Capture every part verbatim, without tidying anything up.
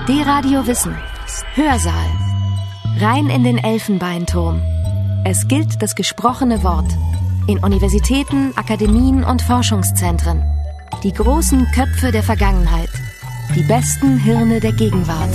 D-Radio Wissen. Hörsaal. Rein in den Elfenbeinturm. Es gilt das gesprochene Wort. In Universitäten, Akademien und Forschungszentren. Die großen Köpfe der Vergangenheit. Die besten Hirne der Gegenwart.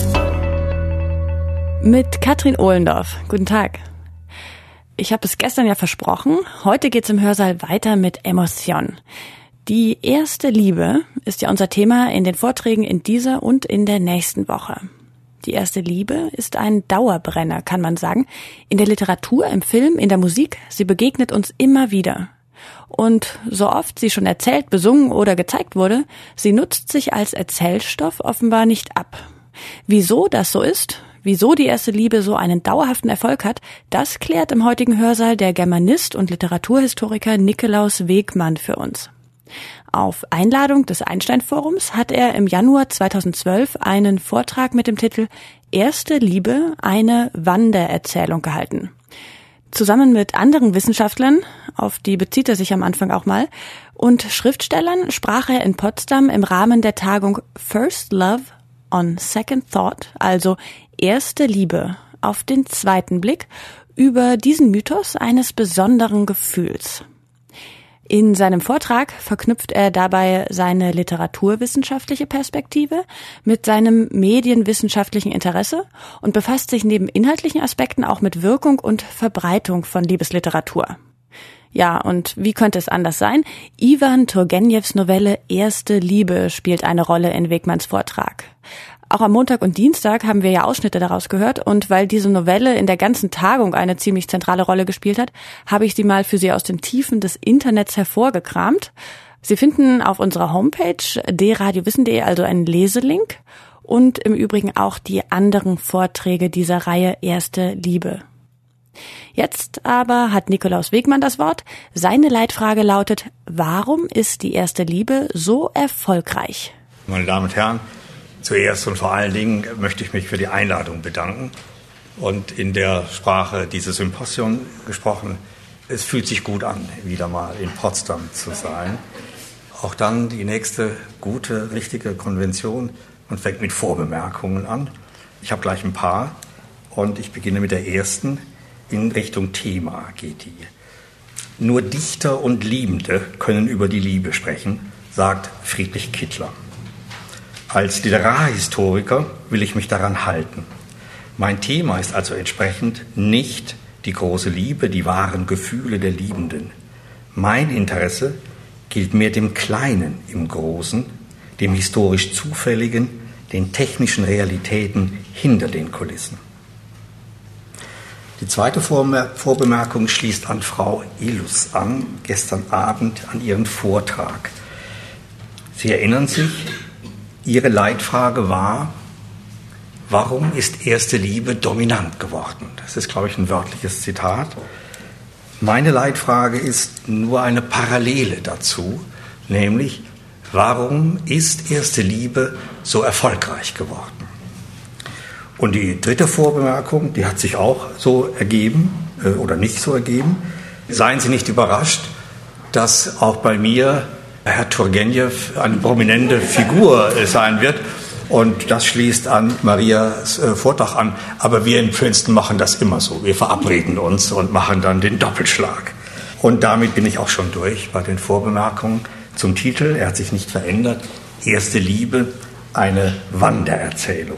Mit Katrin Ohlendorf. Guten Tag. Ich habe es gestern ja versprochen. Heute geht's im Hörsaal weiter mit Emotion. Die erste Liebe ist ja unser Thema in den Vorträgen in dieser und in der nächsten Woche. Die erste Liebe ist ein Dauerbrenner, kann man sagen. In der Literatur, im Film, in der Musik, sie begegnet uns immer wieder. Und so oft sie schon erzählt, besungen oder gezeigt wurde, sie nutzt sich als Erzählstoff offenbar nicht ab. Wieso das so ist, wieso die erste Liebe so einen dauerhaften Erfolg hat, das klärt im heutigen Hörsaal der Germanist und Literaturhistoriker Nikolaus Wegmann für uns. Auf Einladung des Einstein-Forums hat er im Januar zweitausendzwölf einen Vortrag mit dem Titel Erste Liebe, eine Wandererzählung gehalten. Zusammen mit anderen Wissenschaftlern, auf die bezieht er sich am Anfang auch mal, und Schriftstellern sprach er in Potsdam im Rahmen der Tagung First Love on Second Thought, also Erste Liebe auf den zweiten Blick, über diesen Mythos eines besonderen Gefühls. In seinem Vortrag verknüpft er dabei seine literaturwissenschaftliche Perspektive mit seinem medienwissenschaftlichen Interesse und befasst sich neben inhaltlichen Aspekten auch mit Wirkung und Verbreitung von Liebesliteratur. Ja, und wie könnte es anders sein? Iwan Turgenjews Novelle Erste Liebe spielt eine Rolle in Wegmanns Vortrag. Auch am Montag und Dienstag haben wir ja Ausschnitte daraus gehört, und weil diese Novelle in der ganzen Tagung eine ziemlich zentrale Rolle gespielt hat, habe ich sie mal für Sie aus den Tiefen des Internets hervorgekramt. Sie finden auf unserer Homepage d radio wissen punkt de also einen Leselink und im Übrigen auch die anderen Vorträge dieser Reihe Erste Liebe. Jetzt aber hat Nikolaus Wegmann das Wort. Seine Leitfrage lautet: Warum ist die erste Liebe so erfolgreich? Meine Damen und Herren, zuerst und vor allen Dingen möchte ich mich für die Einladung bedanken und in der Sprache dieses Symposion gesprochen. Es fühlt sich gut an, wieder mal in Potsdam zu sein. Auch dann die nächste gute, richtige Konvention und fängt mit Vorbemerkungen an. Ich habe gleich ein paar und ich beginne mit der ersten. In Richtung Thema geht die. Nur Dichter und Liebende können über die Liebe sprechen, sagt Friedrich Kittler. Als Literarhistoriker will ich mich daran halten. Mein Thema ist also entsprechend nicht die große Liebe, die wahren Gefühle der Liebenden. Mein Interesse gilt mehr dem Kleinen im Großen, dem historisch Zufälligen, den technischen Realitäten hinter den Kulissen. Die zweite Vorbemerkung schließt an Frau Illus an, gestern Abend an ihren Vortrag. Sie erinnern sich, Ihre Leitfrage war: Warum ist erste Liebe dominant geworden? Das ist, glaube ich, ein wörtliches Zitat. Meine Leitfrage ist nur eine Parallele dazu, nämlich: Warum ist erste Liebe so erfolgreich geworden? Und die dritte Vorbemerkung, die hat sich auch so ergeben äh, oder nicht so ergeben. Seien Sie nicht überrascht, dass auch bei mir Herr Turgenjew eine prominente Figur sein wird, und das schließt an Marias äh, Vortrag an. Aber wir in Princeton machen das immer so. Wir verabreden uns und machen dann den Doppelschlag. Und damit bin ich auch schon durch bei den Vorbemerkungen zum Titel. Er hat sich nicht verändert. Erste Liebe, eine Wandererzählung.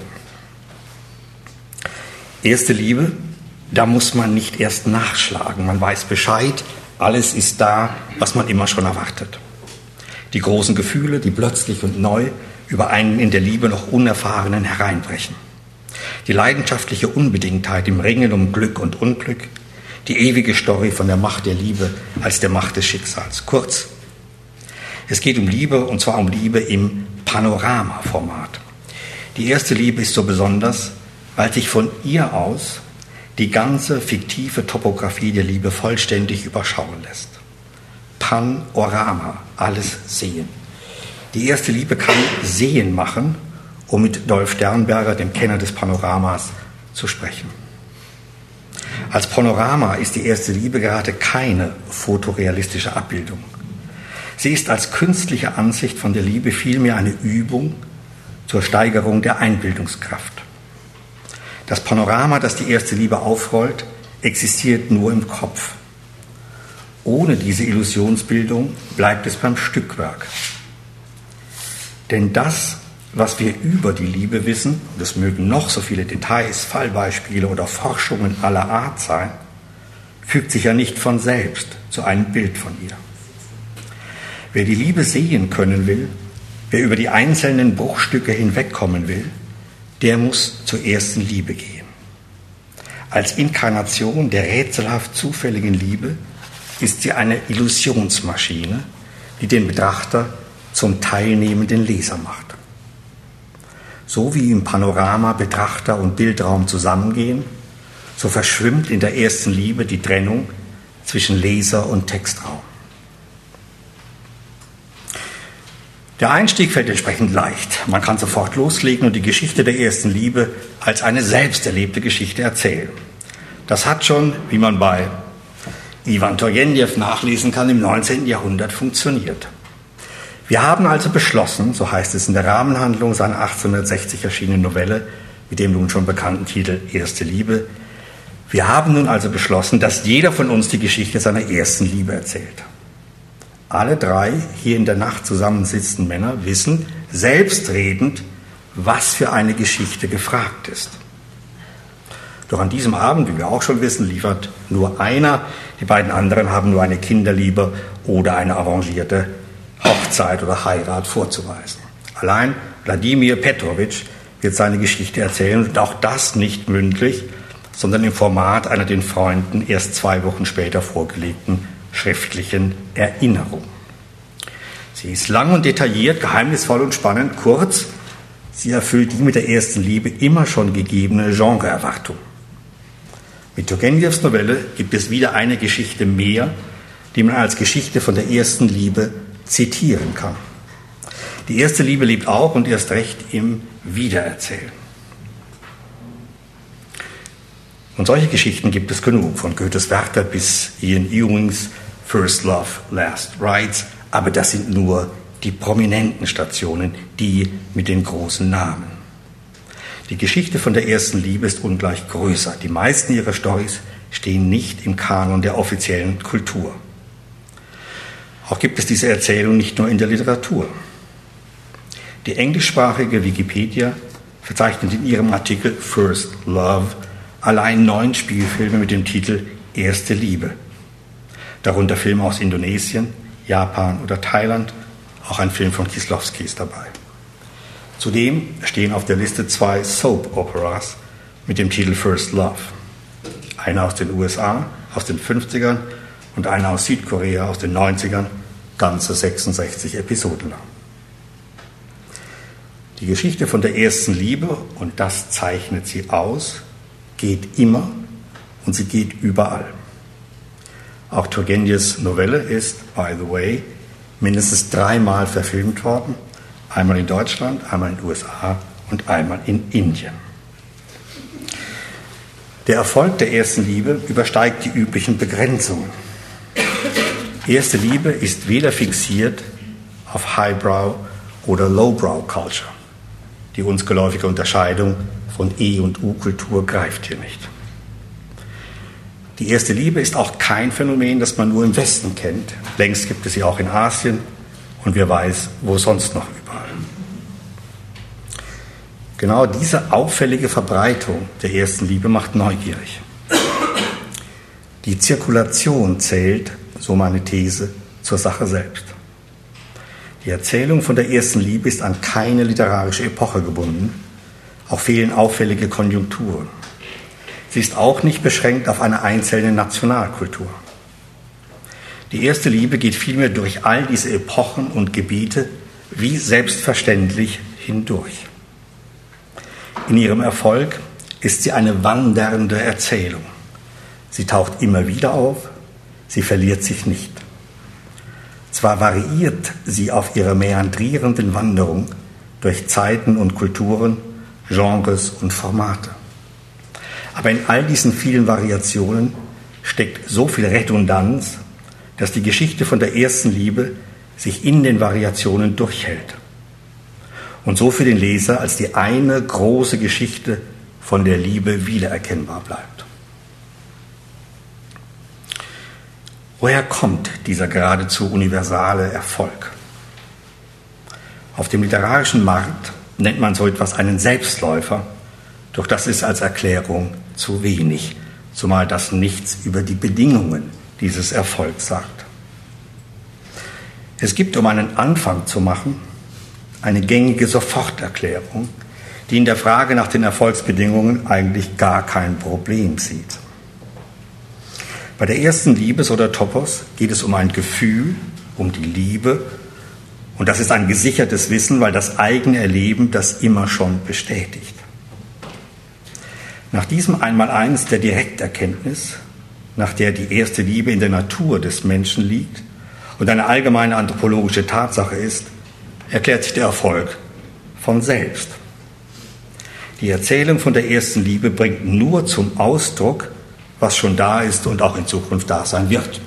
Erste Liebe, da muss man nicht erst nachschlagen. Man weiß Bescheid. Alles ist da, was man immer schon erwartet. Die großen Gefühle, die plötzlich und neu über einen in der Liebe noch Unerfahrenen hereinbrechen. Die leidenschaftliche Unbedingtheit im Ringen um Glück und Unglück. Die ewige Story von der Macht der Liebe als der Macht des Schicksals. Kurz, es geht um Liebe, und zwar um Liebe im Panoramaformat. Die erste Liebe ist so besonders, weil sich von ihr aus die ganze fiktive Topographie der Liebe vollständig überschauen lässt. Panorama, alles sehen. Die erste Liebe kann sehen machen, um mit Dolf Sternberger, dem Kenner des Panoramas, zu sprechen. Als Panorama ist die erste Liebe gerade keine fotorealistische Abbildung. Sie ist als künstliche Ansicht von der Liebe vielmehr eine Übung, zur Steigerung der Einbildungskraft. Das Panorama, das die erste Liebe aufrollt, existiert nur im Kopf. Ohne diese Illusionsbildung bleibt es beim Stückwerk. Denn das, was wir über die Liebe wissen, und es mögen noch so viele Details, Fallbeispiele oder Forschungen aller Art sein, fügt sich ja nicht von selbst zu einem Bild von ihr. Wer die Liebe sehen können will, wer über die einzelnen Bruchstücke hinwegkommen will, der muss zur ersten Liebe gehen. Als Inkarnation der rätselhaft zufälligen Liebe ist sie eine Illusionsmaschine, die den Betrachter zum teilnehmenden Leser macht. So wie im Panorama Betrachter und Bildraum zusammengehen, so verschwimmt in der ersten Liebe die Trennung zwischen Leser und Textraum. Der Einstieg fällt entsprechend leicht. Man kann sofort loslegen und die Geschichte der ersten Liebe als eine selbst erlebte Geschichte erzählen. Das hat schon, wie man bei Ivan Turgenev nachlesen kann, im neunzehnten Jahrhundert funktioniert. Wir haben also beschlossen, so heißt es in der Rahmenhandlung seiner achtzehnhundertsechzig erschienenen Novelle mit dem nun schon bekannten Titel Erste Liebe, wir haben nun also beschlossen, dass jeder von uns die Geschichte seiner ersten Liebe erzählt. Alle drei hier in der Nacht zusammensitzenden Männer wissen, selbstredend, was für eine Geschichte gefragt ist. Doch an diesem Abend, wie wir auch schon wissen, liefert nur einer, die beiden anderen haben nur eine Kinderliebe oder eine arrangierte Hochzeit oder Heirat vorzuweisen. Allein Wladimir Petrowitsch wird seine Geschichte erzählen und auch das nicht mündlich, sondern im Format einer den Freunden erst zwei Wochen später vorgelegten schriftlichen Erinnerung. Sie ist lang und detailliert, geheimnisvoll und spannend, kurz, sie erfüllt die mit der ersten Liebe immer schon gegebene Genreerwartung. Mit Turgenjevs Novelle gibt es wieder eine Geschichte mehr, die man als Geschichte von der ersten Liebe zitieren kann. Die erste Liebe lebt auch und erst recht im Wiedererzählen. Und solche Geschichten gibt es genug, von Goethes Werther bis Ian Ewings First Love, Last Rides, aber das sind nur die prominenten Stationen, die mit den großen Namen. Die Geschichte von der ersten Liebe ist ungleich größer. Die meisten ihrer Storys stehen nicht im Kanon der offiziellen Kultur. Auch gibt es diese Erzählung nicht nur in der Literatur. Die englischsprachige Wikipedia verzeichnet in ihrem Artikel First Love allein neun Spielfilme mit dem Titel Erste Liebe. Darunter Filme aus Indonesien, Japan oder Thailand, auch ein Film von Kieslowski ist dabei. Zudem stehen auf der Liste zwei Soap-Operas mit dem Titel First Love. Eine aus den U S A, aus den fünfzigern und eine aus Südkorea aus den neunzigern, ganze sechsundsechzig Episoden lang. Die Geschichte von der ersten Liebe, und das zeichnet sie aus, geht immer und sie geht überall. Auch Turgenjevs Novelle ist, by the way, mindestens dreimal verfilmt worden, einmal in Deutschland, einmal in den U S A und einmal in Indien. Der Erfolg der ersten Liebe übersteigt die üblichen Begrenzungen. Erste Liebe ist weder fixiert auf Highbrow oder Lowbrow Culture. Die uns geläufige Unterscheidung von E- und U-Kultur greift hier nicht. Die erste Liebe ist auch kein Phänomen, das man nur im Westen kennt. Längst gibt es sie auch in Asien und wer weiß, wo sonst noch überall. Genau diese auffällige Verbreitung der ersten Liebe macht neugierig. Die Zirkulation zählt, so meine These, zur Sache selbst. Die Erzählung von der ersten Liebe ist an keine literarische Epoche gebunden. Auch fehlen auffällige Konjunkturen. Sie ist auch nicht beschränkt auf eine einzelne Nationalkultur. Die erste Liebe geht vielmehr durch all diese Epochen und Gebiete wie selbstverständlich hindurch. In ihrem Erfolg ist sie eine wandernde Erzählung. Sie taucht immer wieder auf, sie verliert sich nicht. Zwar variiert sie auf ihrer mäandrierenden Wanderung durch Zeiten und Kulturen, Genres und Formate. Aber in all diesen vielen Variationen steckt so viel Redundanz, dass die Geschichte von der ersten Liebe sich in den Variationen durchhält. und so für den Leser als die eine große Geschichte von der Liebe wiedererkennbar bleibt. Woher kommt dieser geradezu universale Erfolg? Auf dem literarischen Markt nennt man so etwas einen Selbstläufer, doch das ist als Erklärung zu wenig, zumal das nichts über die Bedingungen dieses Erfolgs sagt. Es gibt, um einen Anfang zu machen, eine gängige Soforterklärung, die in der Frage nach den Erfolgsbedingungen eigentlich gar kein Problem sieht. Bei der ersten Liebes- oder Topos geht es um ein Gefühl, um die Liebe, und das ist ein gesichertes Wissen, weil das eigene Erleben das immer schon bestätigt. Nach diesem Einmaleins der Direkterkenntnis, nach der die erste Liebe in der Natur des Menschen liegt und eine allgemeine anthropologische Tatsache ist, erklärt sich der Erfolg von selbst. Die Erzählung von der ersten Liebe bringt nur zum Ausdruck, was schon da ist und auch in Zukunft da sein wird.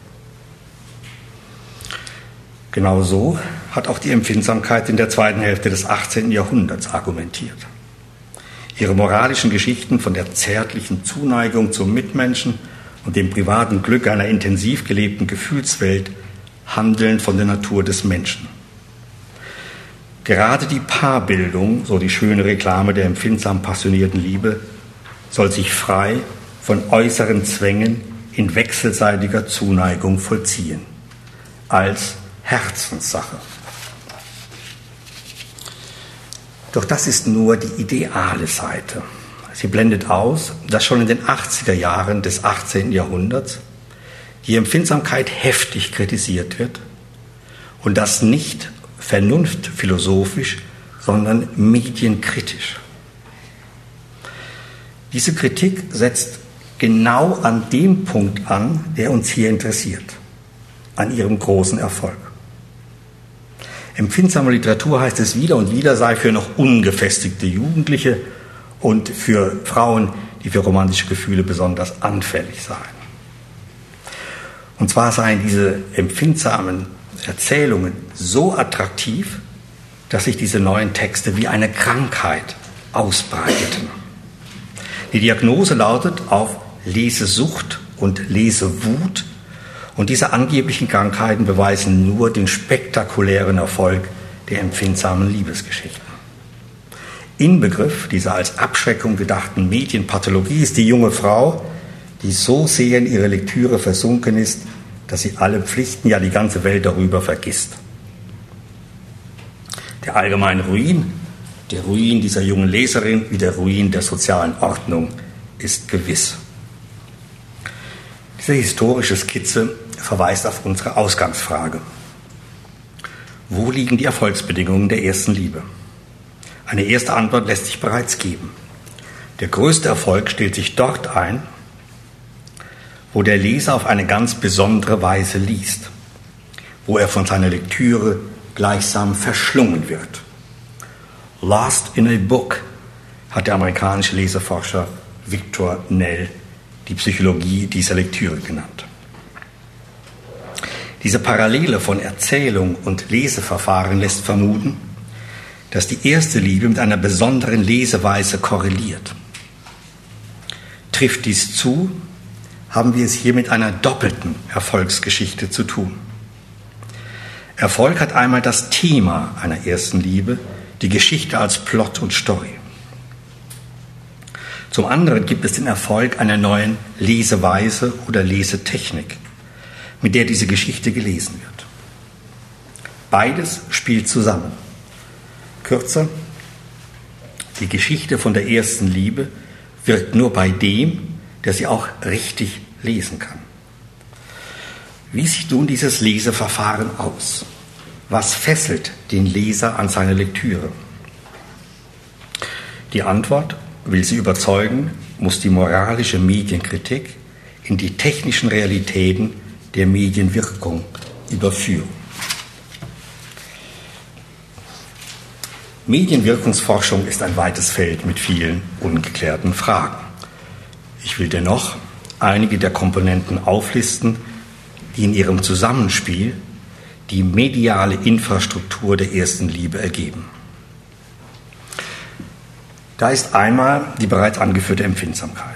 Genau so hat auch die Empfindsamkeit in der zweiten Hälfte des achtzehnten Jahrhunderts argumentiert. Ihre moralischen Geschichten von der zärtlichen Zuneigung zum Mitmenschen und dem privaten Glück einer intensiv gelebten Gefühlswelt handeln von der Natur des Menschen. Gerade die Paarbildung, so die schöne Reklame der empfindsam passionierten Liebe, soll sich frei von äußeren Zwängen in wechselseitiger Zuneigung vollziehen, als Herzenssache. Doch das ist nur die ideale Seite. Sie blendet aus, dass schon in den achtziger Jahren des achtzehnten Jahrhunderts die Empfindsamkeit heftig kritisiert wird und das nicht vernunftphilosophisch, sondern medienkritisch. Diese Kritik setzt genau an dem Punkt an, der uns hier interessiert, an ihrem großen Erfolg. Empfindsame Literatur, heißt es wieder und wieder, sei für noch ungefestigte Jugendliche und für Frauen, die für romantische Gefühle besonders anfällig seien. Und zwar seien diese empfindsamen Erzählungen so attraktiv, dass sich diese neuen Texte wie eine Krankheit ausbreiteten. Die Diagnose lautet auf Lesesucht und Lesewut, und diese angeblichen Krankheiten beweisen nur den spektakulären Erfolg der empfindsamen Liebesgeschichten. Inbegriff dieser als Abschreckung gedachten Medienpathologie ist die junge Frau, die so sehr in ihre Lektüre versunken ist, dass sie alle Pflichten, ja die ganze Welt darüber vergisst. Der allgemeine Ruin, der Ruin dieser jungen Leserin wie der Ruin der sozialen Ordnung ist gewiss. Diese historische Skizze verweist auf unsere Ausgangsfrage. Wo liegen die Erfolgsbedingungen der ersten Liebe? Eine erste Antwort lässt sich bereits geben. Der größte Erfolg stellt sich dort ein, wo der Leser auf eine ganz besondere Weise liest, wo er von seiner Lektüre gleichsam verschlungen wird. Lost in a book hat der amerikanische Leseforscher Victor Nell die Psychologie dieser Lektüre genannt. Diese Parallele von Erzählung und Leseverfahren lässt vermuten, dass die erste Liebe mit einer besonderen Leseweise korreliert. Trifft dies zu, haben wir es hier mit einer doppelten Erfolgsgeschichte zu tun. Erfolg hat einmal das Thema einer ersten Liebe, die Geschichte als Plot und Story. Zum anderen gibt es den Erfolg einer neuen Leseweise oder Lesetechnik, mit der diese Geschichte gelesen wird. Beides spielt zusammen. Kürzer, die Geschichte von der ersten Liebe wirkt nur bei dem, der sie auch richtig lesen kann. Wie sieht nun dieses Leseverfahren aus? Was fesselt den Leser an seine Lektüre? Die Antwort: Will sie überzeugen, muss die moralische Medienkritik in die technischen Realitäten der Medienwirkung überführen. Medienwirkungsforschung ist ein weites Feld mit vielen ungeklärten Fragen. Ich will dennoch einige der Komponenten auflisten, die in ihrem Zusammenspiel die mediale Infrastruktur der ersten Liebe ergeben. Da ist einmal die bereits angeführte Empfindsamkeit.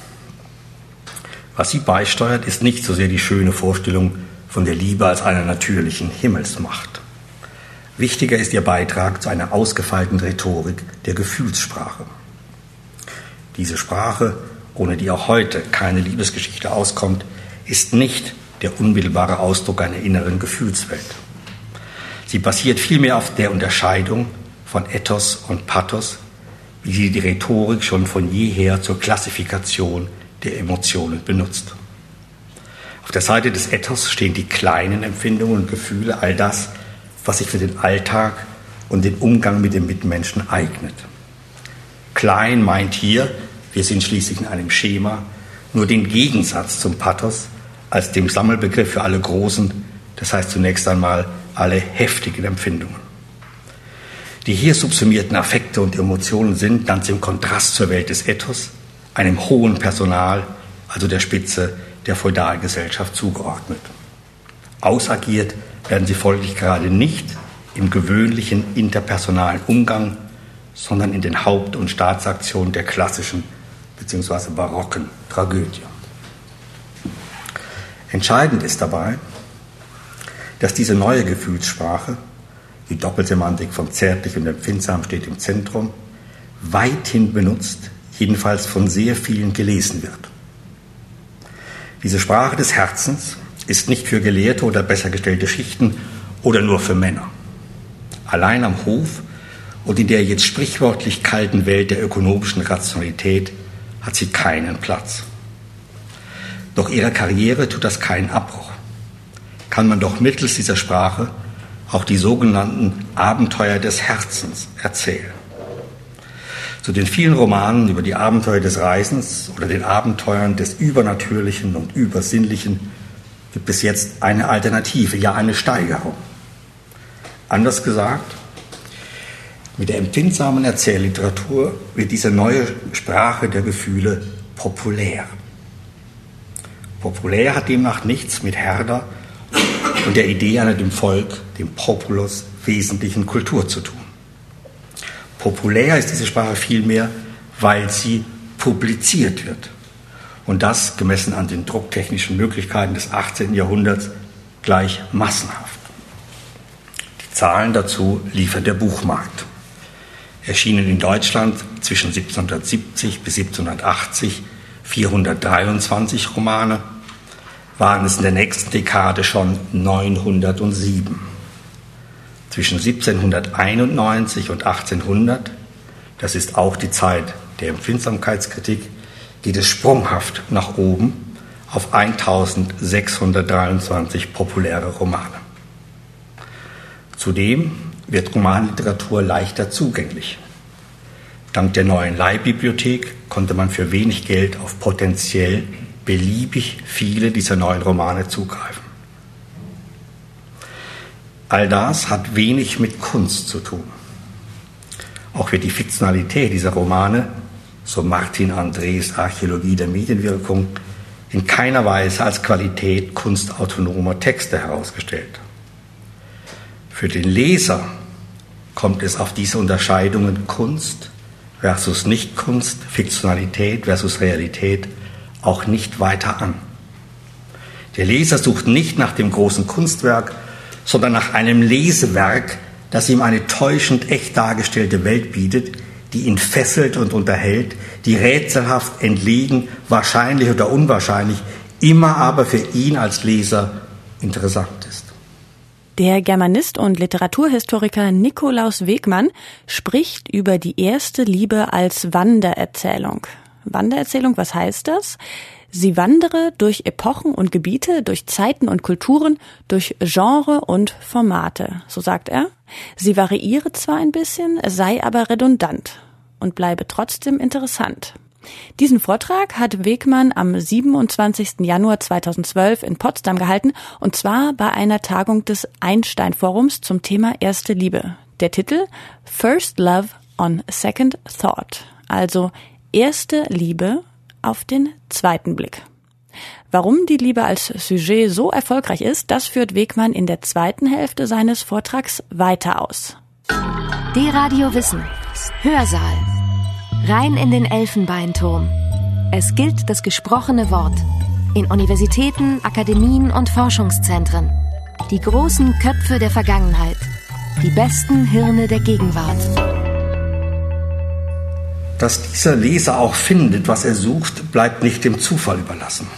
Was sie beisteuert, ist nicht so sehr die schöne Vorstellung von der Liebe als einer natürlichen Himmelsmacht. Wichtiger ist ihr Beitrag zu einer ausgefeilten Rhetorik der Gefühlssprache. Diese Sprache, ohne die auch heute keine Liebesgeschichte auskommt, ist nicht der unmittelbare Ausdruck einer inneren Gefühlswelt. Sie basiert vielmehr auf der Unterscheidung von Ethos und Pathos, wie sie die Rhetorik schon von jeher zur Klassifikation der Emotionen benutzt. Auf der Seite des Ethos stehen die kleinen Empfindungen und Gefühle, all das, was sich für den Alltag und den Umgang mit den Mitmenschen eignet. Klein meint hier, wir sind schließlich in einem Schema, nur den Gegensatz zum Pathos als dem Sammelbegriff für alle großen, das heißt zunächst einmal alle heftigen Empfindungen. Die hier subsumierten Affekte und Emotionen sind ganz im Kontrast zur Welt des Ethos, einem hohen Personal, also der Spitze der Feudalgesellschaft zugeordnet. Ausagiert werden sie folglich gerade nicht im gewöhnlichen interpersonalen Umgang, sondern in den Haupt- und Staatsaktionen der klassischen bzw. barocken Tragödie. Entscheidend ist dabei, dass diese neue Gefühlssprache, die Doppelsemantik von zärtlich und empfindsam steht im Zentrum, weithin benutzt, jedenfalls von sehr vielen gelesen wird. Diese Sprache des Herzens ist nicht für gelehrte oder besser gestellte Schichten oder nur für Männer. Allein am Hof und in der jetzt sprichwörtlich kalten Welt der ökonomischen Rationalität hat sie keinen Platz. Doch ihrer Karriere tut das keinen Abbruch. Kann man doch mittels dieser Sprache auch die sogenannten Abenteuer des Herzens erzählen. Zu den vielen Romanen über die Abenteuer des Reisens oder den Abenteuern des Übernatürlichen und Übersinnlichen gibt es jetzt eine Alternative, ja eine Steigerung. Anders gesagt, mit der empfindsamen Erzählliteratur wird diese neue Sprache der Gefühle populär. Populär hat demnach nichts mit Herder und der Idee einer dem Volk, dem Populus, wesentlichen Kultur zu tun. Populär ist diese Sprache vielmehr, weil sie publiziert wird. Und das, gemessen an den drucktechnischen Möglichkeiten des achtzehnten Jahrhunderts, gleich massenhaft. Die Zahlen dazu liefert der Buchmarkt. Erschienen in Deutschland zwischen siebzehnhundertsiebzig bis siebzehnhundertachtzig vierhundertdreiundzwanzig Romane, waren es in der nächsten Dekade schon neunhundertsieben. Zwischen siebzehnhunderteinundneunzig und achtzehnhundert, das ist auch die Zeit der Empfindsamkeitskritik, geht es sprunghaft nach oben auf eintausendsechshundertdreiundzwanzig populäre Romane. Zudem wird Romanliteratur leichter zugänglich. Dank der neuen Leihbibliothek konnte man für wenig Geld auf potenziell beliebig viele dieser neuen Romane zugreifen. All das hat wenig mit Kunst zu tun. Auch wird die Fiktionalität dieser Romane, so Martin Andres Archäologie der Medienwirkung, in keiner Weise als Qualität kunstautonomer Texte herausgestellt. Für den Leser kommt es auf diese Unterscheidungen Kunst versus Nichtkunst, Fiktionalität versus Realität auch nicht weiter an. Der Leser sucht nicht nach dem großen Kunstwerk, sondern nach einem Lesewerk, das ihm eine täuschend echt dargestellte Welt bietet, die ihn fesselt und unterhält, die rätselhaft, entlegen, wahrscheinlich oder unwahrscheinlich, immer aber für ihn als Leser interessant ist. Der Germanist und Literaturhistoriker Nikolaus Wegmann spricht über die erste Liebe als Wandererzählung. Wandererzählung, was heißt das? Sie wandere durch Epochen und Gebiete, durch Zeiten und Kulturen, durch Genre und Formate, so sagt er. Sie variiere zwar ein bisschen, sei aber redundant und bleibe trotzdem interessant. Diesen Vortrag hat Wegmann am siebenundzwanzigsten Januar zweitausendzwölf in Potsdam gehalten, und zwar bei einer Tagung des Einstein-Forums zum Thema Erste Liebe. Der Titel First Love on Second Thought, also Erste Liebe auf den zweiten Blick. Warum die Liebe als Sujet so erfolgreich ist, das führt Wegmann in der zweiten Hälfte seines Vortrags weiter aus. D-Radio Wissen. Hörsaal. Rein in den Elfenbeinturm. Es gilt das gesprochene Wort. In Universitäten, Akademien und Forschungszentren. Die großen Köpfe der Vergangenheit. Die besten Hirne der Gegenwart. Dass dieser Leser auch findet, was er sucht, bleibt nicht dem Zufall überlassen.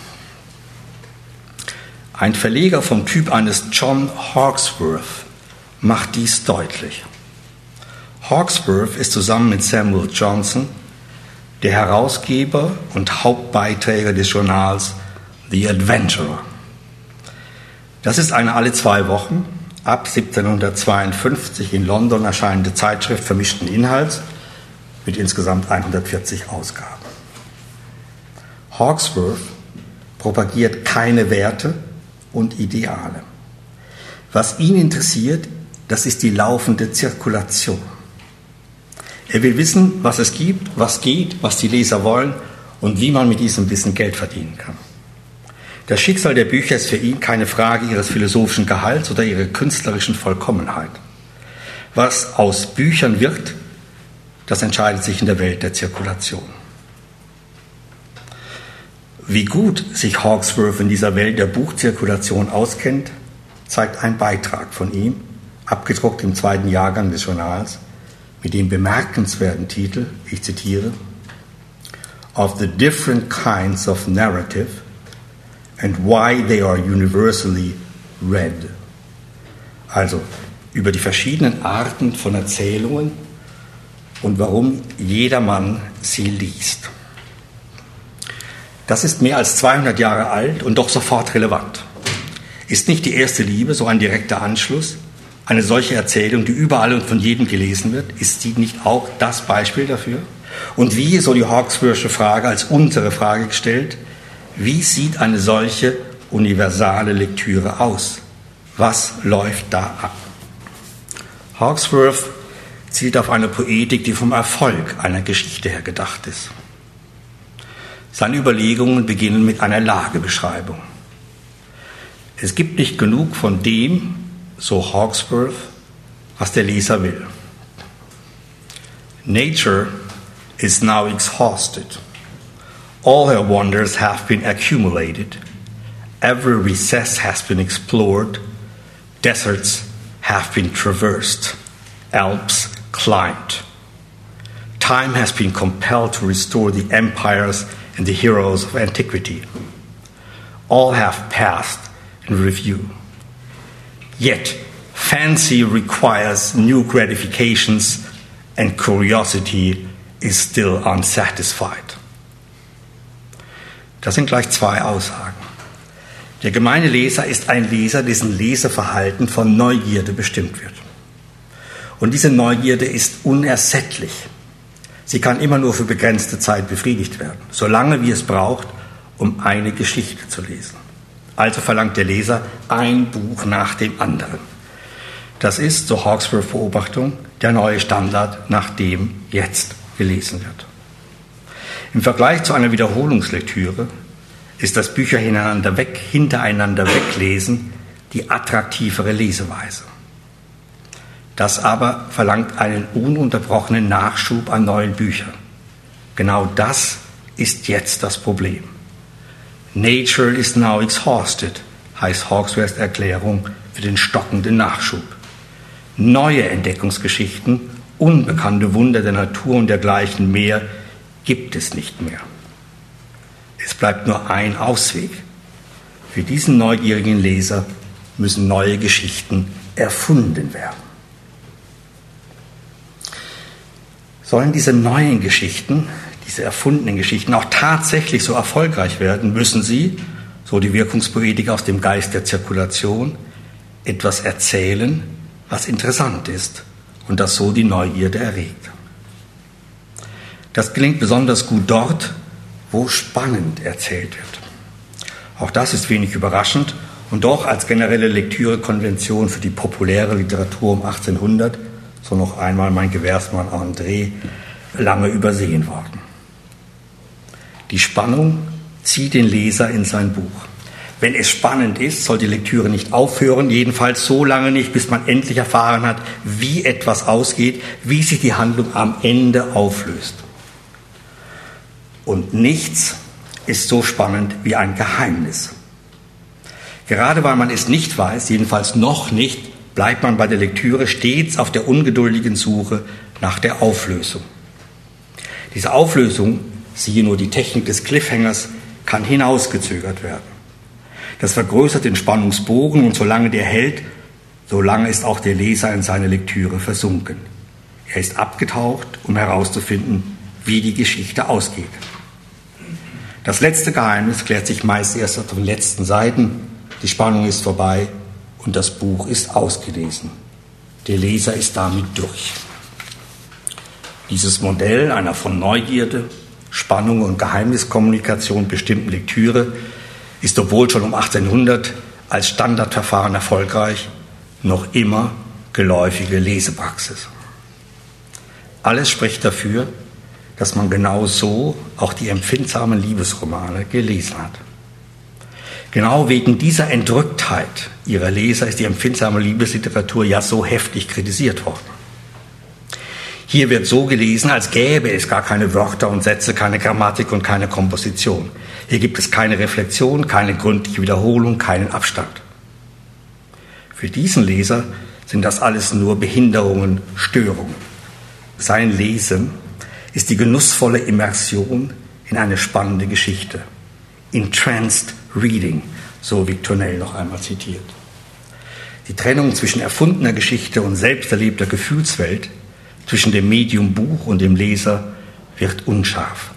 Ein Verleger vom Typ eines John Hawkesworth macht dies deutlich. Hawkesworth ist zusammen mit Samuel Johnson der Herausgeber und Hauptbeiträger des Journals The Adventurer. Das ist eine alle zwei Wochen ab siebzehnhundertzweiundfünfzig in London erscheinende Zeitschrift vermischten Inhalts mit insgesamt hundertvierzig Ausgaben. Hawkesworth propagiert keine Werte und Ideale. Was ihn interessiert, das ist die laufende Zirkulation. Er will wissen, was es gibt, was geht, was die Leser wollen und wie man mit diesem Wissen Geld verdienen kann. Das Schicksal der Bücher ist für ihn keine Frage ihres philosophischen Gehalts oder ihrer künstlerischen Vollkommenheit. Was aus Büchern wird, das entscheidet sich in der Welt der Zirkulation. Wie gut sich Hawkesworth in dieser Welt der Buchzirkulation auskennt, zeigt ein Beitrag von ihm, abgedruckt im zweiten Jahrgang des Journals, mit dem bemerkenswerten Titel, ich zitiere, Of the different kinds of narrative and why they are universally read. Also über die verschiedenen Arten von Erzählungen und warum jedermann sie liest. Das ist mehr als zweihundert Jahre alt und doch sofort relevant. Ist nicht die erste Liebe so ein direkter Anschluss? Eine solche Erzählung, die überall und von jedem gelesen wird, ist sie nicht auch das Beispiel dafür? Und wie, so die Hawkesworthsche Frage als unsere Frage gestellt, wie sieht eine solche universale Lektüre aus? Was läuft da ab? Hawkesworth zielt auf eine Poetik, die vom Erfolg einer Geschichte her gedacht ist. Seine Überlegungen beginnen mit einer Lagebeschreibung. Es gibt nicht genug von dem, so Hawkesworth, was der Leser will. Nature is now exhausted. All her wonders have been accumulated. Every recess has been explored. Deserts have been traversed. Alps climbed. Time has been compelled to restore the empires and the heroes of antiquity. All have passed in review. Yet, fancy requires new gratifications and curiosity is still unsatisfied. Das sind gleich zwei Aussagen. Der gemeine Leser ist ein Leser, dessen Leseverhalten von Neugierde bestimmt wird. Und diese Neugierde ist unersättlich. Sie kann immer nur für begrenzte Zeit befriedigt werden, solange wie es braucht, um eine Geschichte zu lesen. Also verlangt der Leser ein Buch nach dem anderen. Das ist, so Hawkesworths Beobachtung, der neue Standard, nach dem jetzt gelesen wird. Im Vergleich zu einer Wiederholungslektüre ist das Bücher hintereinander weg, hintereinander weglesen die attraktivere Leseweise. Das aber verlangt einen ununterbrochenen Nachschub an neuen Büchern. Genau das ist jetzt das Problem. Nature is now exhausted, heißt Hawkesworths Erklärung für den stockenden Nachschub. Neue Entdeckungsgeschichten, unbekannte Wunder der Natur und dergleichen mehr gibt es nicht mehr. Es bleibt nur ein Ausweg. Für diesen neugierigen Leser müssen neue Geschichten erfunden werden. Sollen diese neuen Geschichten, diese erfundenen Geschichten auch tatsächlich so erfolgreich werden, müssen sie, so die Wirkungspoetik aus dem Geist der Zirkulation, etwas erzählen, was interessant ist und das so die Neugierde erregt. Das gelingt besonders gut dort, wo spannend erzählt wird. Auch das ist wenig überraschend und doch als generelle Lektürekonvention für die populäre Literatur um achtzehnhundert, so noch einmal mein Gewährsmann André, lange übersehen worden. Die Spannung zieht den Leser in sein Buch. Wenn es spannend ist, soll die Lektüre nicht aufhören, jedenfalls so lange nicht, bis man endlich erfahren hat, wie etwas ausgeht, wie sich die Handlung am Ende auflöst. Und nichts ist so spannend wie ein Geheimnis. Gerade weil man es nicht weiß, jedenfalls noch nicht, bleibt man bei der Lektüre stets auf der ungeduldigen Suche nach der Auflösung. Diese Auflösung, siehe nur die Technik des Cliffhangers, kann hinausgezögert werden. Das vergrößert den Spannungsbogen und solange der hält, solange ist auch der Leser in seine Lektüre versunken. Er ist abgetaucht, um herauszufinden, wie die Geschichte ausgeht. Das letzte Geheimnis klärt sich meist erst auf den letzten Seiten. Die Spannung ist vorbei und das Buch ist ausgelesen. Der Leser ist damit durch. Dieses Modell einer von Neugierde, Spannung und Geheimniskommunikation bestimmten Lektüre ist, obwohl schon um achtzehnhundert als Standardverfahren erfolgreich, noch immer geläufige Lesepraxis. Alles spricht dafür, dass man genau so auch die empfindsamen Liebesromane gelesen hat. Genau wegen dieser Entrücktheit ihrer Leser ist die empfindsame Liebesliteratur ja so heftig kritisiert worden. Hier wird so gelesen, als gäbe es gar keine Wörter und Sätze, keine Grammatik und keine Komposition. Hier gibt es keine Reflexion, keine gründliche Wiederholung, keinen Abstand. Für diesen Leser sind das alles nur Behinderungen, Störungen. Sein Lesen ist die genussvolle Immersion in eine spannende Geschichte. Entranced Reading, so Victor Nell noch einmal zitiert. Die Trennung zwischen erfundener Geschichte und selbst erlebter Gefühlswelt, zwischen dem Medium Buch und dem Leser, wird unscharf.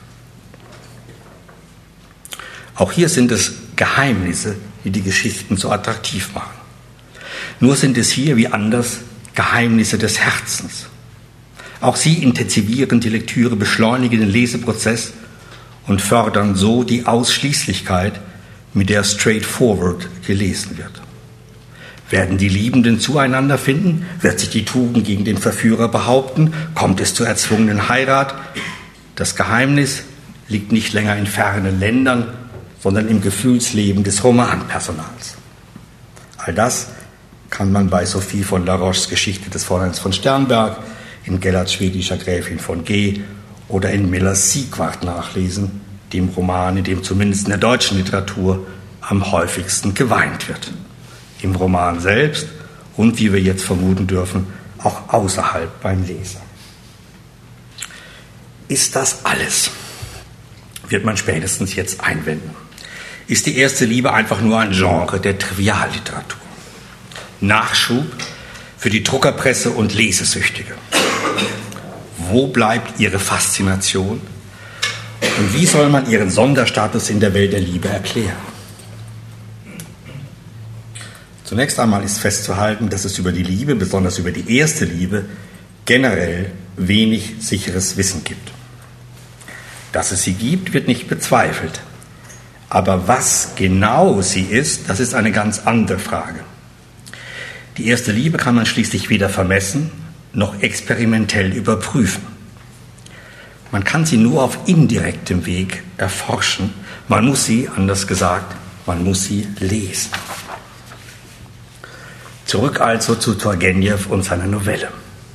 Auch hier sind es Geheimnisse, die die Geschichten so attraktiv machen. Nur sind es hier, wie anders, Geheimnisse des Herzens. Auch sie intensivieren die Lektüre, beschleunigen den Leseprozess und fördern so die Ausschließlichkeit, mit der straightforward gelesen wird. Werden die Liebenden zueinander finden? Wird sich die Tugend gegen den Verführer behaupten? Kommt es zur erzwungenen Heirat? Das Geheimnis liegt nicht länger in fernen Ländern, sondern im Gefühlsleben des Romanpersonals. All das kann man bei Sophie von La Roches Geschichte des Fräuleins von Sternberg, in Gellerts Schwedischer Gräfin von G. oder in Millers Siegwart nachlesen, dem Roman, in dem zumindest in der deutschen Literatur am häufigsten geweint wird. Im Roman selbst und, wie wir jetzt vermuten dürfen, auch außerhalb beim Leser. Ist das alles? Wird man spätestens jetzt einwenden. Ist die erste Liebe einfach nur ein Genre der Trivialliteratur? Nachschub für die Druckerpresse und Lesesüchtige. Wo bleibt ihre Faszination? Und wie soll man ihren Sonderstatus in der Welt der Liebe erklären? Zunächst einmal ist festzuhalten, dass es über die Liebe, besonders über die erste Liebe, generell wenig sicheres Wissen gibt. Dass es sie gibt, wird nicht bezweifelt. Aber was genau sie ist, das ist eine ganz andere Frage. Die erste Liebe kann man schließlich weder vermessen noch experimentell überprüfen. Man kann sie nur auf indirektem Weg erforschen. Man muss sie, anders gesagt, man muss sie lesen. Zurück also zu Turgenew und seiner Novelle.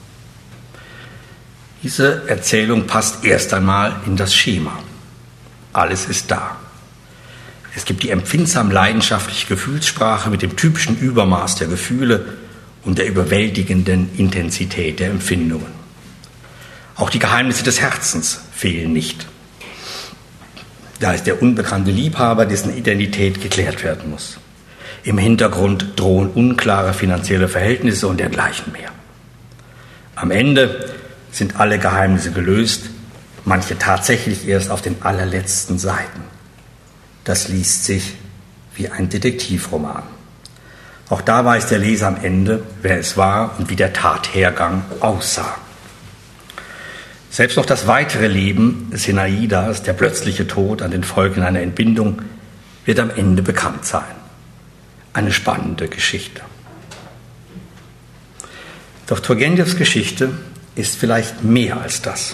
Diese Erzählung passt erst einmal in das Schema. Alles ist da. Es gibt die empfindsam leidenschaftliche Gefühlssprache mit dem typischen Übermaß der Gefühle und der überwältigenden Intensität der Empfindungen. Auch die Geheimnisse des Herzens fehlen nicht. Da ist der unbekannte Liebhaber, dessen Identität geklärt werden muss. Im Hintergrund drohen unklare finanzielle Verhältnisse und dergleichen mehr. Am Ende sind alle Geheimnisse gelöst, manche tatsächlich erst auf den allerletzten Seiten. Das liest sich wie ein Detektivroman. Auch da weiß der Leser am Ende, wer es war und wie der Tathergang aussah. Selbst noch das weitere Leben Sinaidas, der plötzliche Tod an den Folgen einer Entbindung, wird am Ende bekannt sein. Eine spannende Geschichte. Doch Turgenews Geschichte ist vielleicht mehr als das.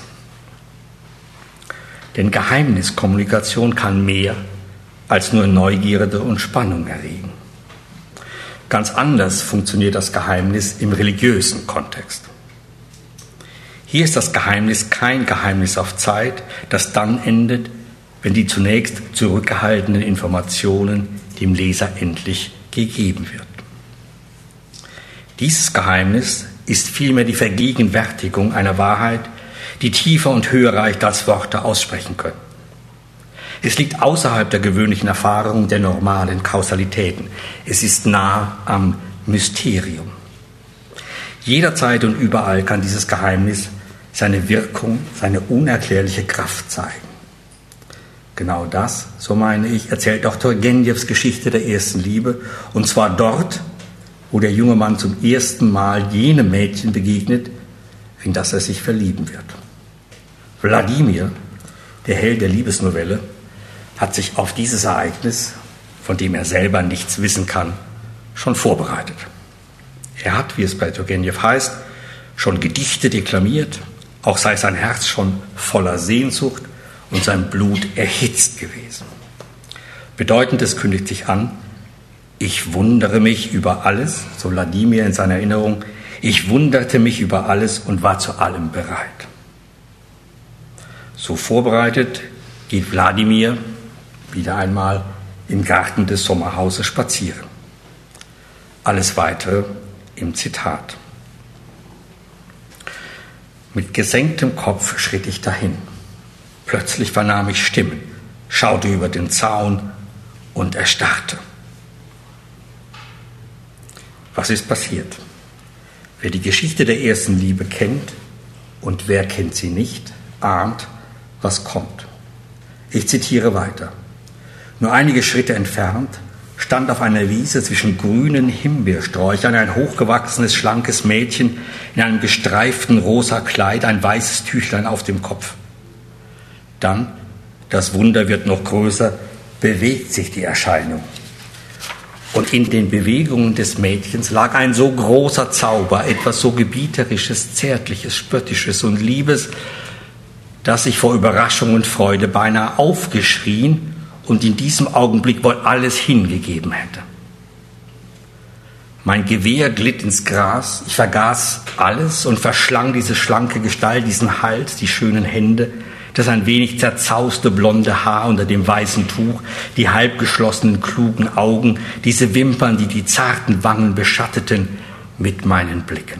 Denn Geheimniskommunikation kann mehr als nur Neugierde und Spannung erregen. Ganz anders funktioniert das Geheimnis im religiösen Kontext. Hier ist das Geheimnis kein Geheimnis auf Zeit, das dann endet, wenn die zunächst zurückgehaltenen Informationen dem Leser endlich gegeben wird. Dieses Geheimnis ist vielmehr die Vergegenwärtigung einer Wahrheit, die tiefer und höher reicht, als Worte aussprechen können. Es liegt außerhalb der gewöhnlichen Erfahrung der normalen Kausalitäten. Es ist nah am Mysterium. Jederzeit und überall kann dieses Geheimnis seine Wirkung, seine unerklärliche Kraft zeigen. Genau das, so meine ich, erzählt auch Turgenjews Geschichte der ersten Liebe, und zwar dort, wo der junge Mann zum ersten Mal jenem Mädchen begegnet, in das er sich verlieben wird. Wladimir, der Held der Liebesnovelle, hat sich auf dieses Ereignis, von dem er selber nichts wissen kann, schon vorbereitet. Er hat, wie es bei Turgenjew heißt, schon Gedichte deklamiert, auch sei sein Herz schon voller Sehnsucht und sein Blut erhitzt gewesen. Bedeutendes kündigt sich an: Ich wundere mich über alles, so Wladimir in seiner Erinnerung, ich wunderte mich über alles und war zu allem bereit. So vorbereitet geht Wladimir wieder einmal im Garten des Sommerhauses spazieren. Alles Weitere im Zitat. Mit gesenktem Kopf schritt ich dahin. Plötzlich vernahm ich Stimmen, schaute über den Zaun und erstarrte. Was ist passiert? Wer die Geschichte der ersten Liebe kennt, und wer kennt sie nicht, ahnt, was kommt. Ich zitiere weiter. Nur einige Schritte entfernt stand auf einer Wiese zwischen grünen Himbeersträuchern ein hochgewachsenes, schlankes Mädchen in einem gestreiften rosa Kleid, ein weißes Tüchlein auf dem Kopf. Dann, das Wunder wird noch größer, bewegt sich die Erscheinung. Und in den Bewegungen des Mädchens lag ein so großer Zauber, etwas so Gebieterisches, Zärtliches, Spöttisches und Liebes, dass ich vor Überraschung und Freude beinahe aufgeschrien und in diesem Augenblick wohl alles hingegeben hätte. Mein Gewehr glitt ins Gras, ich vergaß alles und verschlang diese schlanke Gestalt, diesen Hals, die schönen Hände, das ein wenig zerzauste blonde Haar unter dem weißen Tuch, die halbgeschlossenen klugen Augen, diese Wimpern, die die zarten Wangen beschatteten, mit meinen Blicken.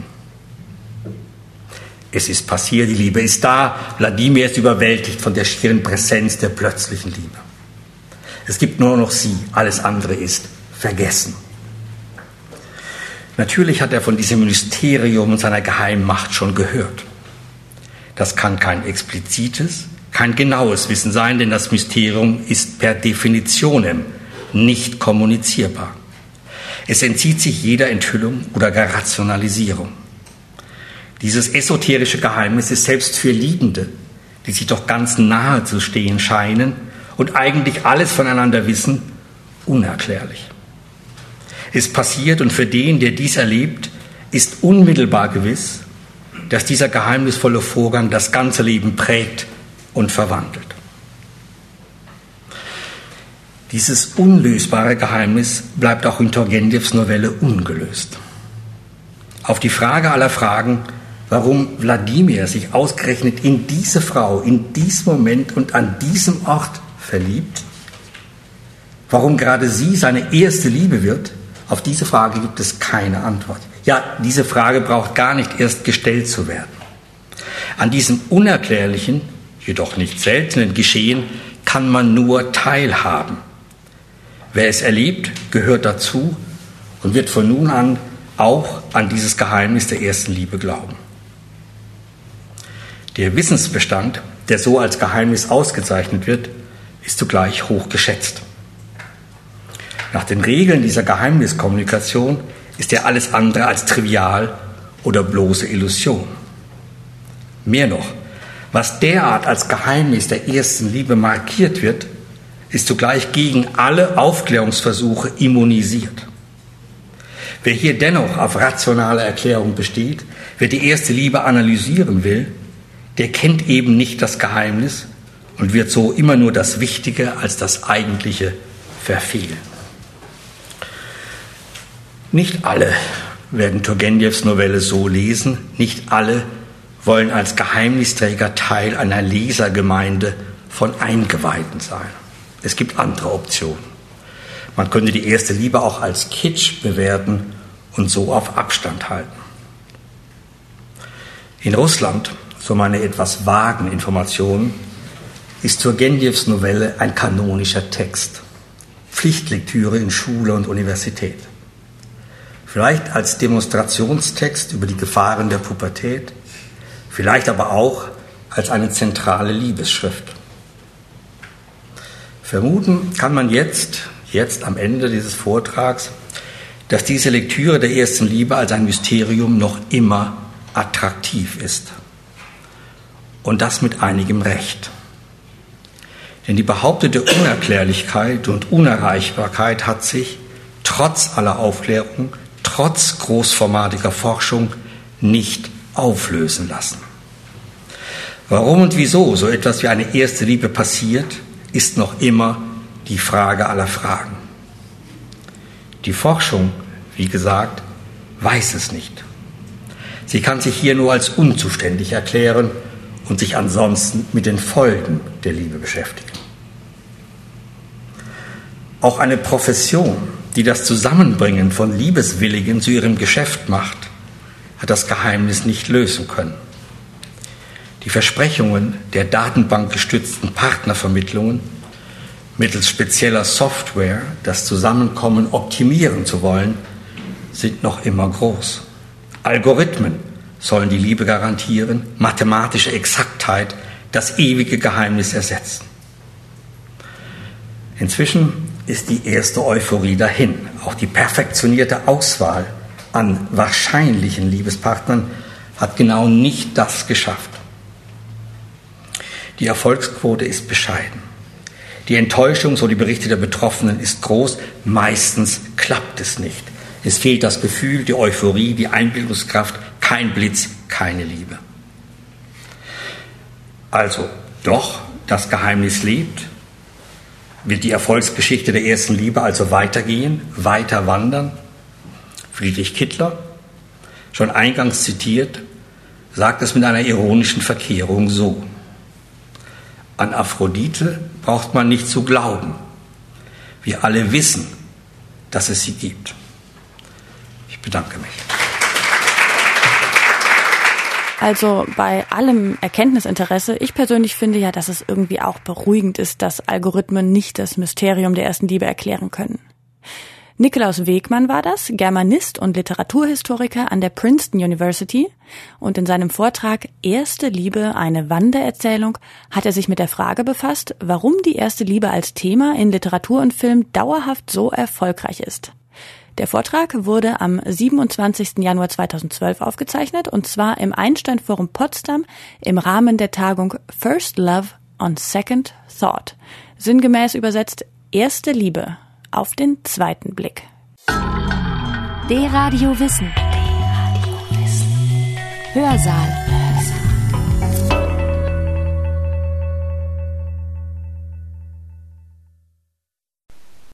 Es ist passiert, die Liebe ist da, Wladimir ist überwältigt von der schieren Präsenz der plötzlichen Liebe. Es gibt nur noch sie, alles andere ist vergessen. Natürlich hat er von diesem Mysterium und seiner Geheimmacht schon gehört. Das kann kein explizites, kein genaues Wissen sein, denn das Mysterium ist per Definitionem nicht kommunizierbar. Es entzieht sich jeder Enthüllung oder gar Rationalisierung. Dieses esoterische Geheimnis ist selbst für Liebende, die sich doch ganz nahe zu stehen scheinen und eigentlich alles voneinander wissen, unerklärlich. Es passiert, und für den, der dies erlebt, ist unmittelbar gewiss, dass dieser geheimnisvolle Vorgang das ganze Leben prägt und verwandelt. Dieses unlösbare Geheimnis bleibt auch in Turgenjews Novelle ungelöst. Auf die Frage aller Fragen, warum Wladimir sich ausgerechnet in diese Frau, in diesem Moment und an diesem Ort verliebt, warum gerade sie seine erste Liebe wird, auf diese Frage gibt es keine Antwort. Ja, diese Frage braucht gar nicht erst gestellt zu werden. An diesem unerklärlichen, jedoch nicht seltenen Geschehen kann man nur teilhaben. Wer es erlebt, gehört dazu und wird von nun an auch an dieses Geheimnis der ersten Liebe glauben. Der Wissensbestand, der so als Geheimnis ausgezeichnet wird, ist zugleich hoch geschätzt. Nach den Regeln dieser Geheimniskommunikation ist er alles andere als trivial oder bloße Illusion. Mehr noch, was derart als Geheimnis der ersten Liebe markiert wird, ist zugleich gegen alle Aufklärungsversuche immunisiert. Wer hier dennoch auf rationale Erklärung besteht, wer die erste Liebe analysieren will, der kennt eben nicht das Geheimnis und wird so immer nur das Wichtige als das Eigentliche verfehlen. Nicht alle werden Turgenjews Novelle so lesen, nicht alle wollen als Geheimnisträger Teil einer Lesergemeinde von Eingeweihten sein. Es gibt andere Optionen. Man könnte die erste Liebe auch als Kitsch bewerten und so auf Abstand halten. In Russland, so meine etwas vagen Informationen, ist Turgenjews Novelle ein kanonischer Text. Pflichtlektüre in Schule und Universität. Vielleicht als Demonstrationstext über die Gefahren der Pubertät, vielleicht aber auch als eine zentrale Liebesschrift. Vermuten kann man jetzt, jetzt am Ende dieses Vortrags, dass diese Lektüre der ersten Liebe als ein Mysterium noch immer attraktiv ist. Und das mit einigem Recht. Denn die behauptete Unerklärlichkeit und Unerreichbarkeit hat sich, trotz aller Aufklärung, trotz großformatiger Forschung, nicht auflösen lassen. Warum und wieso so etwas wie eine erste Liebe passiert, ist noch immer die Frage aller Fragen. Die Forschung, wie gesagt, weiß es nicht. Sie kann sich hier nur als unzuständig erklären und sich ansonsten mit den Folgen der Liebe beschäftigen. Auch eine Profession, die das Zusammenbringen von Liebeswilligen zu ihrem Geschäft macht, hat das Geheimnis nicht lösen können. Die Versprechungen der datenbankgestützten Partnervermittlungen, mittels spezieller Software das Zusammenkommen optimieren zu wollen, sind noch immer groß. Algorithmen sollen die Liebe garantieren, mathematische Exaktheit das ewige Geheimnis ersetzen. Inzwischen ist die erste Euphorie dahin. Auch die perfektionierte Auswahl an wahrscheinlichen Liebespartnern hat genau nicht das geschafft. Die Erfolgsquote ist bescheiden. Die Enttäuschung, so die Berichte der Betroffenen, ist groß. Meistens klappt es nicht. Es fehlt das Gefühl, die Euphorie, die Einbildungskraft, kein Blitz, keine Liebe. Also, doch, das Geheimnis lebt. Wird die Erfolgsgeschichte der ersten Liebe also weitergehen, weiter wandern? Friedrich Kittler, schon eingangs zitiert, sagt es mit einer ironischen Verkehrung so: An Aphrodite braucht man nicht zu glauben. Wir alle wissen, dass es sie gibt. Ich bedanke mich. Also bei allem Erkenntnisinteresse, ich persönlich finde ja, dass es irgendwie auch beruhigend ist, dass Algorithmen nicht das Mysterium der ersten Liebe erklären können. Nikolaus Wegmann war das, Germanist und Literaturhistoriker an der Princeton University, und in seinem Vortrag Erste Liebe, eine Wandererzählung hat er sich mit der Frage befasst, warum die erste Liebe als Thema in Literatur und Film dauerhaft so erfolgreich ist. Der Vortrag wurde am siebenundzwanzigsten Januar zweitausendzwölf aufgezeichnet, und zwar im Einstein Forum Potsdam im Rahmen der Tagung First Love on Second Thought. Sinngemäß übersetzt Erste Liebe auf den zweiten Blick. D-Radio Wissen. Hörsaal.